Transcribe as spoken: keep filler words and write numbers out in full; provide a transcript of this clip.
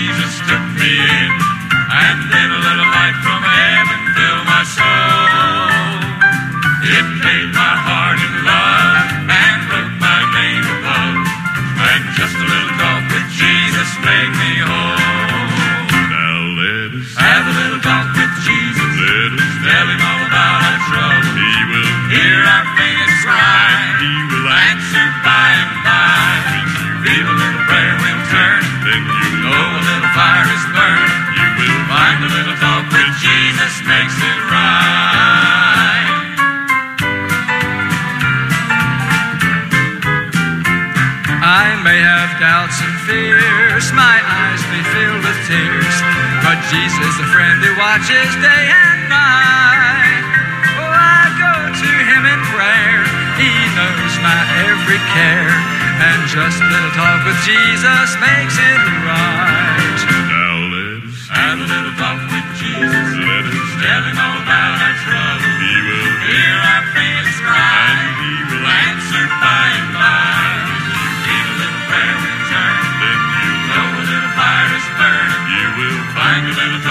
Jesus took me in, and then a little light from heaven filled my soul. It made my heart in love and wrote my name above, and just a little talk with Jesus made me whole. Now let us have a little talk with Jesus. Let us tell him all about our trouble. He will hear our faintest cry, and he will answer by and by. Read a little prayer will turn, then you know a little fire is burning. You will find a little talk with Jesus makes it right. I may have doubts and fears, my eyes may fill with tears, but Jesus, a friend who watches day and night. Oh, I go to him in prayer, he knows my every care, and just a little talk with Jesus makes it right. Now let us have a little talk with Jesus. Let us tell him all about our trouble. He will hear our faintest cry, and he will answer by and by. Read a little prayer will turn, then you know a little fire is burning. You will find a little